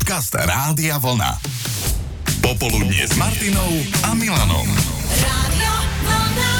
Podcast Rádia Vlna. Popoludnie s Martinou a Milanom. Rádio Vlna.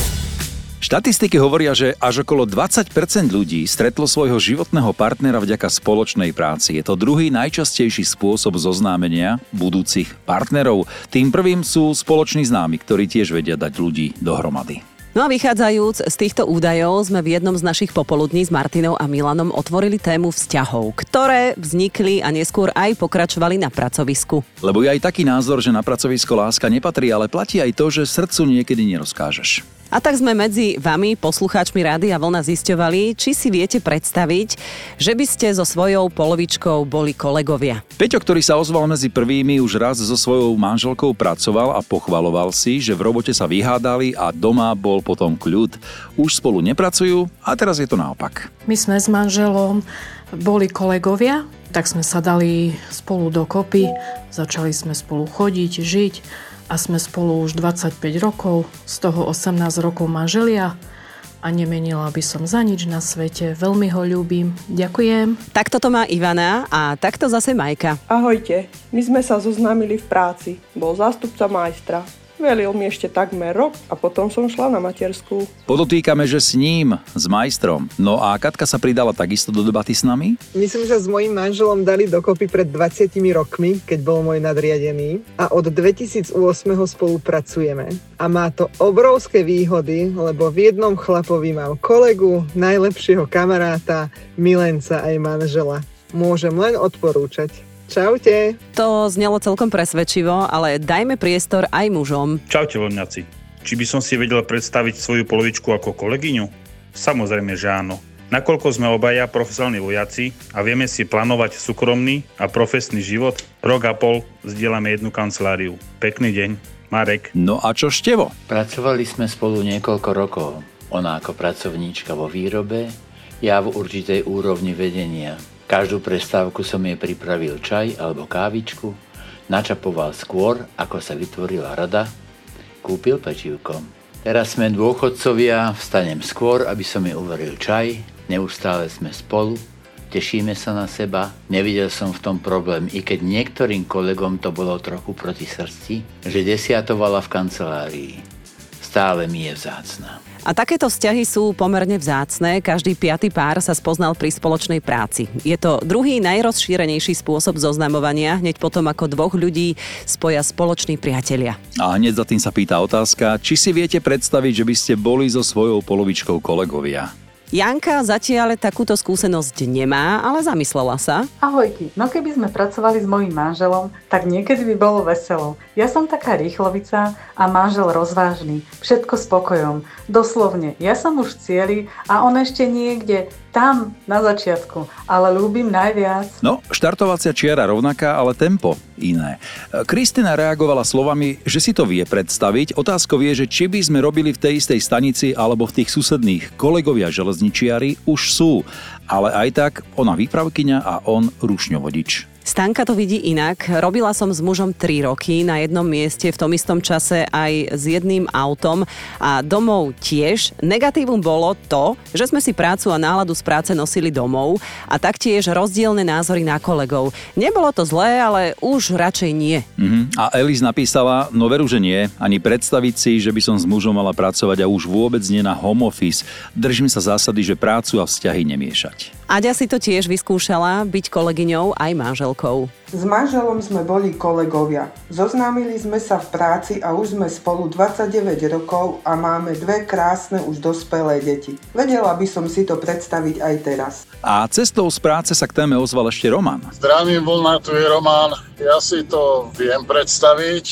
Štatistiky hovoria, že až okolo 20% ľudí stretlo svojho životného partnera vďaka spoločnej práci. Je to druhý najčastejší spôsob zoznámenia budúcich partnerov. Tým prvým sú spoloční známi, ktorí tiež vedia dať ľudí dohromady. No a vychádzajúc z týchto údajov sme v jednom z našich popoludní s Martinou a Milanom otvorili tému vzťahov, ktoré vznikli a neskôr aj pokračovali na pracovisku. Lebo je aj taký názor, že na pracovisko láska nepatrí, ale platí aj to, že srdcu niekedy nerozkážeš. A tak sme medzi vami, poslucháčmi Rádia Vlna, zisťovali, či si viete predstaviť, že by ste so svojou polovičkou boli kolegovia. Peťo, ktorý sa ozval medzi prvými, už raz so svojou manželkou pracoval a pochvaloval si, že v robote sa vyhádali a doma bol potom kľud. Už spolu nepracujú a teraz je to naopak. My sme s manželom boli kolegovia, tak sme sa dali spolu dokopy, začali sme spolu chodiť, žiť. A sme spolu už 25 rokov, z toho 18 rokov manželia a nemenila by som za nič na svete. Veľmi ho ľúbim. Ďakujem. Takto to má Ivana a takto zase Majka. Ahojte, my sme sa zoznámili v práci. Bol zástupca majstra. Velil mi ešte takmer rok a potom som šla na materskú. Podotýkame, že s ním, s majstrom. No a Katka sa pridala takisto do debaty s nami? My sme sa s mojím manželom dali dokopy pred 20 rokmi, keď bol môj nadriadený. A od 2008 spolupracujeme. A má to obrovské výhody, lebo v jednom chlapovi mám kolegu, najlepšieho kamaráta, milenca aj manžela. Môžem len odporúčať. Čaute. To znelo celkom presvedčivo, ale dajme priestor aj mužom. Čaute, voľňaci. Či by som si vedel predstaviť svoju polovičku ako kolegyňu? Samozrejme, že áno. Nakoľko sme obaja profesionálni vojaci a vieme si plánovať súkromný a profesný život, rok a pol zdieľame jednu kanceláriu. Pekný deň, Marek. No a čo Števo? Pracovali sme spolu niekoľko rokov. Ona ako pracovníčka vo výrobe, ja v určitej úrovni vedenia. Každú prestávku som jej pripravil čaj alebo kávičku, načapoval skôr, ako sa vytvorila rada, kúpil pečivko. Teraz sme dôchodcovia, vstanem skôr, aby som jej uvaril čaj, neustále sme spolu, tešíme sa na seba, nevidel som v tom problém, i keď niektorým kolegom to bolo trochu proti srdci, že desiatovala v kancelárii. Stále mi je vzácna. A takéto vzťahy sú pomerne vzácne. Každý 5. pár sa spoznal pri spoločnej práci. Je to druhý najrozšírenejší spôsob zoznamovania, hneď potom ako dvoch ľudí spoja spoloční priatelia. A hneď za tým sa pýta otázka, či si viete predstaviť, že by ste boli so svojou polovičkou kolegovia. Janka zatiaľ takúto skúsenosť nemá, ale zamyslela sa. Ahojky, no keby sme pracovali s mojím manželom, tak niekedy by bolo veselo. Ja som taká rýchlovica a manžel rozvážny, všetko spokojom. Doslovne, ja som už v cieli a on ešte niekde tam na začiatku, ale ľúbim najviac. No, štartovacia čiara rovnaká, ale tempo iné. Kristina reagovala slovami, že si to vie predstaviť. Otázkou je, že či by sme robili v tej istej stanici alebo v tých susedných. Kolegovia železničiari už sú, ale aj tak ona výpravkyňa a on rušňovodič. Stanka to vidí inak. Robila som s mužom 3 roky na jednom mieste, v tom istom čase aj s jedným autom a domov tiež. Negatívum bolo to, že sme si prácu a náladu z práce nosili domov a taktiež rozdielne názory na kolegov. Nebolo to zlé, ale už radšej nie. A Elis napísala, no veru, že nie. Ani predstaviť si, že by som s mužom mala pracovať a už vôbec nie na home office. Držím sa zásady, že prácu a vzťahy nemiešať. Aďa si to tiež vyskúšala byť kolegyňou aj manželkou. S manželom sme boli kolegovia. Zoznámili sme sa v práci a už sme spolu 29 rokov a máme 2 krásne už dospelé deti. Vedela by som si to predstaviť aj teraz. A cestou z práce sa k téme ozval ešte Roman. Zdravím, Vlna, tu je Roman. Ja si to viem predstaviť.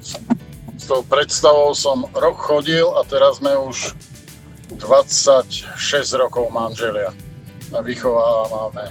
S tou predstavou som rok chodil a teraz sme už 26 rokov manželia. A vychovávame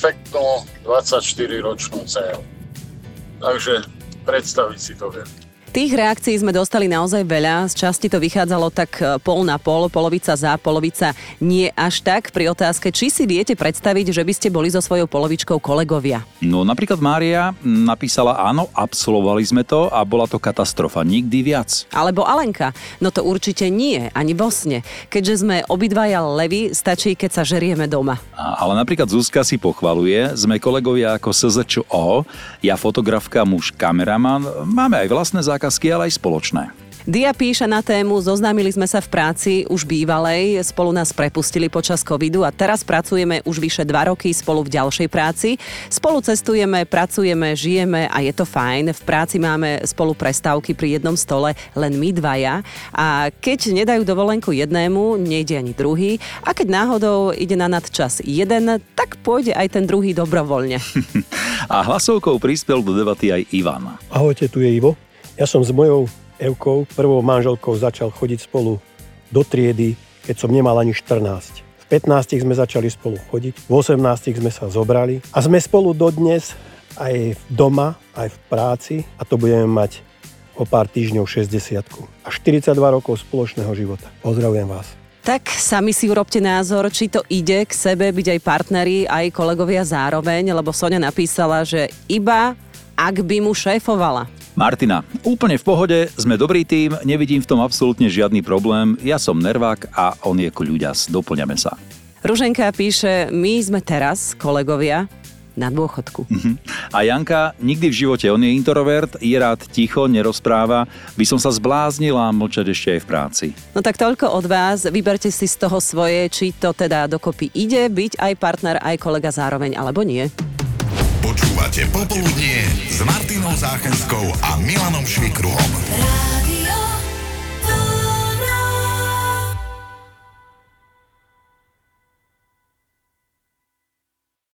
perfektnú 24-ročnú dceru. Takže predstaviť si to viem. Tých reakcií sme dostali naozaj veľa. Z časti to vychádzalo tak pol na pol, polovica za, polovica nie až tak. Pri otázke, či si viete predstaviť, že by ste boli so svojou polovičkou kolegovia. No napríklad Mária napísala áno, absolvovali sme to a bola to katastrofa, nikdy viac. Alebo Alenka, no to určite nie, ani vo sne. Keďže sme obidvaja leví, stačí, keď sa žerieme doma. Ale napríklad Zuzka si pochvaluje, sme kolegovia ako SZČO, ja fotografka, muž kameraman, máme aj vlastné zákazky, ale aj spoločné. Dia píše na tému, zoznámili sme sa v práci už bývalej, spolu nás prepustili počas covidu a teraz pracujeme už vyše 2 roky spolu v ďalšej práci. Spolu cestujeme, pracujeme, žijeme a je to fajn. V práci máme spolu prestávky pri jednom stole, len my dvaja. A keď nedajú dovolenku jednému, nejde ani druhý. A keď náhodou ide na nadčas jeden, tak pôjde aj ten druhý dobrovoľne. A hlasovkou prispel do debaty aj Ivan. Ahojte, tu je Ivo. Ja som s mojou Evkou, prvou manželkou, začal chodiť spolu do triedy, keď som nemal ani 14. V 15 sme začali spolu chodiť, v 18 sme sa zobrali a sme spolu dodnes aj doma, aj v práci a to budeme mať o pár týždňov 60-ku. A 42 rokov spoločného života. Pozdravujem vás. Tak sami si urobte názor, či to ide k sebe byť aj partneri, aj kolegovia zároveň, lebo Soňa napísala, že iba ak by mu šéfovala. Martina, úplne v pohode, sme dobrý tím, nevidím v tom absolútne žiadny problém, ja som nervák a on je kľuďas, doplňame sa. Ruženka píše, my sme teraz, kolegovia, na dôchodku. A Janka, nikdy v živote, on je introvert, je rád ticho, nerozpráva, by som sa zbláznila mlčať ešte aj v práci. No tak toľko od vás, vyberte si z toho svoje, či to teda dokopy ide, byť aj partner, aj kolega zároveň, alebo nie. Počúvate Popoludnie s Martinou Záchenskou a Milanom Švikruhom.